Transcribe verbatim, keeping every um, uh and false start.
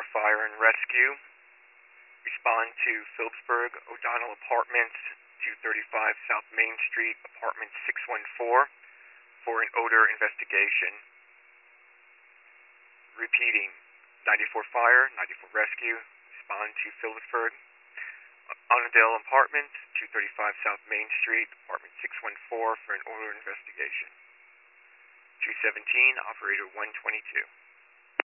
Fire and Rescue. Respond to Phillipsburg O'Donnell Apartments, two thirty-five South Main Street, Apartment six one four, for an odor investigation. Repeating, ninety-four Fire, ninety-four Rescue. Respond to Phillipsburg Onondale Apartments, two thirty-five South Main Street, Apartment six one four, for an odor investigation. two seventeen, Operator one twenty-two.